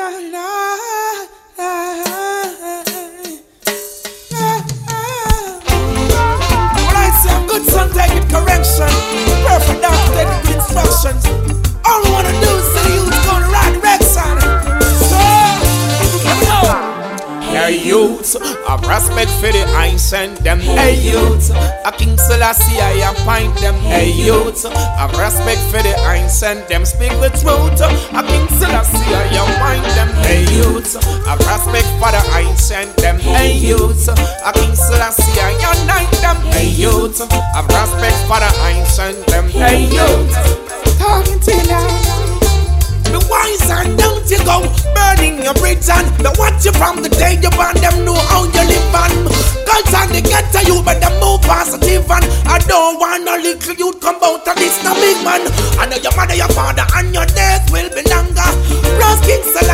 I say a good son, take it correction. Perfect doctor, take it good instructions. All we wanna do is see youth go the right direction. So, here we go. Hey youth, I respect for the ancient them. Hey youth, a King Selassie I appoint them. Hey youth, I respect for the ancient them. Speak the truth, a King Selassie I appoint them. Hey youth, I respect for the ancient them. Hey youth, a King Selassie I unite them. Hey youth, I respect for the ancient them. Hey youth, talking to you. The wise and don't you go burning your bridge and they watch you from the day you born. Them know how you live on. Girls and they get to you but they move positive and I don't want no little youth come out of this no big man. I know your mother, your father and your days will be longer. Rose King Selassie.